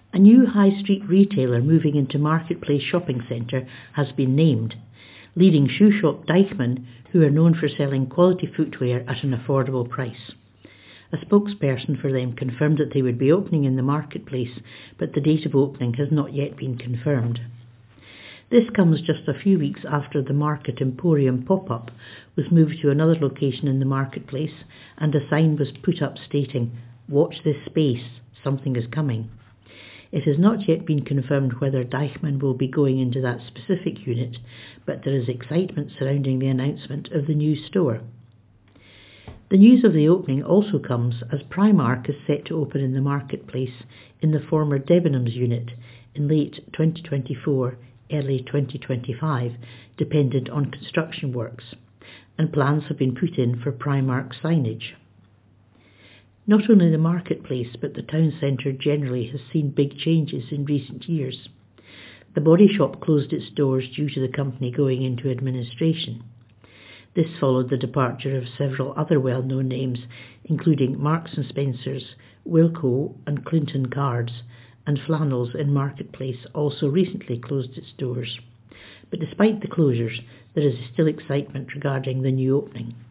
A new high street retailer moving into Marketplace shopping centre has been named. Leading shoe shop Deichmann, who are known for selling quality footwear at an affordable price. A spokesperson for them confirmed that they would be opening in the Marketplace, but the date of opening has not yet been confirmed. This comes just a few weeks after the Market Emporium pop-up was moved to another location in the Marketplace, and a sign was put up stating, "Watch this space, something is coming." It has not yet been confirmed whether Deichmann will be going into that specific unit, but there is excitement surrounding the announcement of the new store. The news of the opening also comes as Primark is set to open in the Marketplace in the former Debenhams unit in late 2024, early 2025, dependent on construction works, and plans have been put in for Primark signage. Not only the Marketplace, but the town centre generally has seen big changes in recent years. The Body Shop closed its doors due to the company going into administration. This followed the departure of several other well-known names, including Marks & Spencer's, Wilko and Clinton Cards, and Flannels in Marketplace also recently closed its doors. But despite the closures, there is still excitement regarding the new opening.